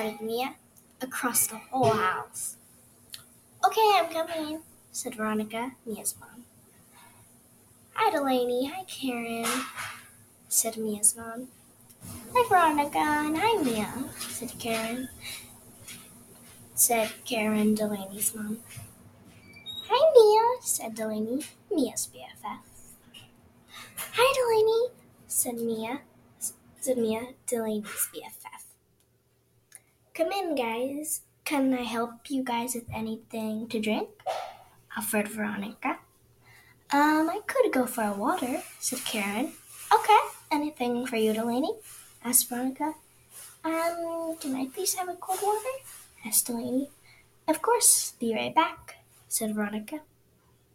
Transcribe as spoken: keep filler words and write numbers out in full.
shouted Mia across the whole house. Okay, I'm coming, said Veronica, Mia's mom. Hi, Delaney. Hi, Karen, said Mia's mom. Hi, Veronica, and hi, Mia, said Karen, said Karen, Delaney's mom. Hi, Mia, said Delaney, Mia's B F F. Hi, Delaney, said Mia, said Mia, Delaney's B F F. Come in, guys. Can I help you guys with anything to drink? Offered Veronica. Um, I could go for a water, said Karen. Okay, anything for you, Delaney? Asked Veronica. Um, can I please have a cold water? Asked Delaney. Of course, be right back, said Veronica.